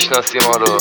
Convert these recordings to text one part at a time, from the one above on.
میشناسی ما رو.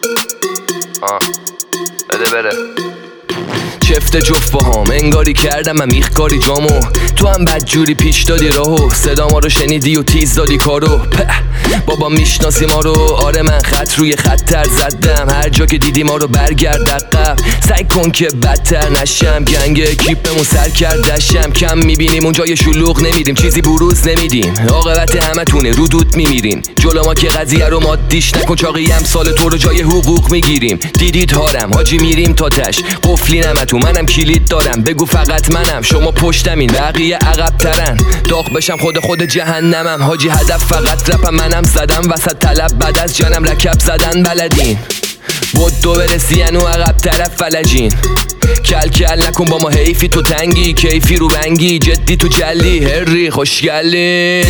بده بره چفت جفت با هم انگاری کردم من میخکاری جامو. تو هم بدجوری پیش دادی راهو، صدا ما رو شنیدی و تیز دادی کارو. بابا میشناسی ما رو. آره من خط روی خطر زدم، هر جا که دیدی ما رو برگرد عقب. سعی کن که بدتر نشم، گنگ اکیپمون سر کردشم. کم میبینیم اون جای شلوغ نمیریم، چیزی بروز نمیدیم. عاقبت همه تونه رو دود میمیریم. جلو ما که قضیه رو مادیش نکن، چاقی امسال تو رو جای حقوق میگیریم. دیدید هارم حاجی میریم تا تش، قفلی نمتو منم کلید دارم. بگو فقط منم، شما پشتمین بقیه عقب ترن. داغ بشم خود جهنمم حاجی، هدف فقط رپم. منم زدم وسط طلب، بعد از جنم رکب زدن بلدین. بود دو برسی انو عقب طرف فلجین. کل نکن با ما حیفی تو تنگی، کیفی رو بنگی جدی تو جلی. هری خوشگلین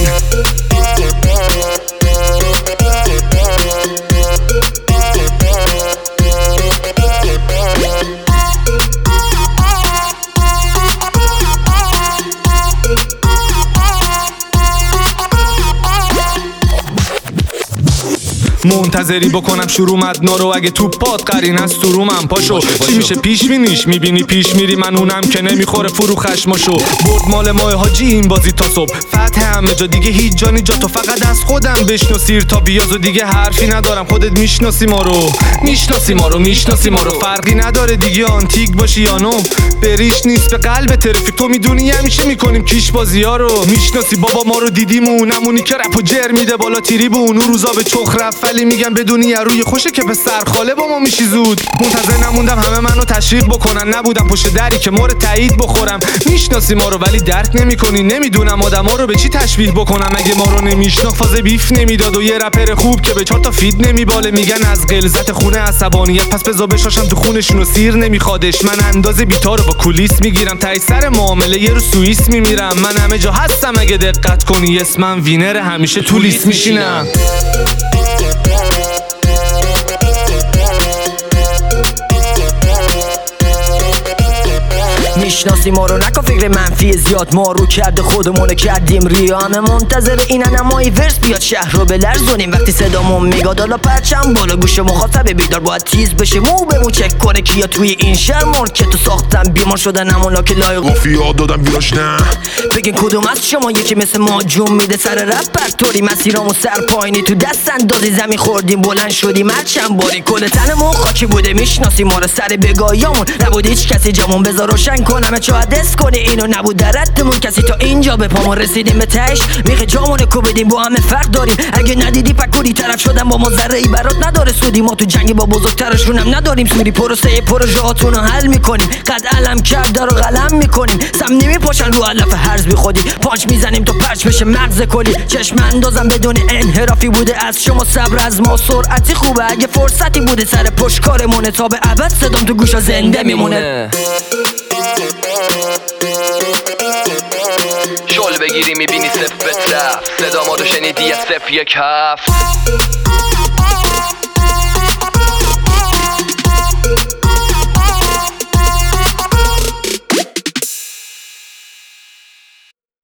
منتظری بکنم شروع مدنا رو، اگه تو پاد قرین از تو رومم پاشو. چی میشه پیش بینیش میبینی پیش میری، من اونم که نمیخوره فرو خشماشو. برد مال ماه حاجی این بازی تا صبح، فتح همه جا دیگه هیچ جانی جا تو. فقط از خودم بشنو سیر تا بیاز و دیگه حرفی ندارم. خودت میشناسی ما رو، میشناسی ما رو. فرقی نداره دیگه آنتیک باشی یا نو، بریش نیست به قلب ترافیک. تو میدونی همیشه میکنیم کیش بازی ها رو. میشناسی بابا ما رو دیدیمون، همونی که رپو جر میده بالا تریبون. اون روزا به چخ رفت ولی میگم بدونی روی خوشه که به سرخاله با ما میشی زود. منتظر نموندم همه منو تشویق بکنن، نبودم پشت دری که مورد تایید بخورم. میشناسی ما رو ولی درک نمیکنی، نمیدونم آدما رو به چی تشبیه بکنم. اگه ما رو نمیشناخت فاز بیف نمیداد و یه رپر خوب که به 4 تا فید نمیباله. میگن از غلظت خونه عصبانیت، پس بذار بشاشم تو خونشون و سیر نمیخوادش. من اندازه بیتا رو با کولیس میگیرم، تای سر معامله یه رو سوئیس میمیرم. من همه جا هستم اگه دقت کنی، اسمم وینر همیشه تو لیست میشینم. میشناسی ما رو نکن فکر منفی زیاد، ما رو کرده خودمونه کردیم ریانه. منتظر اینن امایی ورس بیاد شهر رو بلرزونیم وقتی صدامون میگاد. حالا پرچم بالا گوش مخاطب بیدار باید تیز بشه، مو به مو چک کنه کیا توی این شهر که تو ساختن بیمار شدن همونا که لایق قافیات دادم بیاش نه. بگین کدوم از شما یکی مثل ما جون میده سر رپ برطوری. مسیرامو سر پایینی تو دست اندازی زمین خوردیم بلند شدیم هر چند باری. کل تنمون خاکی بوده. میشناسی ما رو سر بگاهیامون نبود هیچ کسی جامون بذار روشن کنم چه حدس کنه اینو نبود در ردمون کسی تا اینجا به پامون رسیدیم به تهش. میخه جامون کوبیدیم با همه فرق داریم. اگه ندیدی پکوری طرف شدن با ما ذره ای برات نداره سودی. ما تو جنگی با بزرگترشون هم نداریم سودی. پروژه هاتون رو حل میکنیم، قد علم کرده رو قلم میکنیم. سم نمیپاشن رو علف هرز بی خودی، پانچ میزنیم تا پرچ بشه مغز کلی. چشم اندازم بدون انحرافی بوده از شما، صبر از ما سرعتی خوبه. اگه فرصتی بوده سر پشت کارمونه تا به ابد صدام تو گوشا زنده میمونه. شل بگیری میبینی صف به صف، صدا ما رو شنیدی از صف 1 7.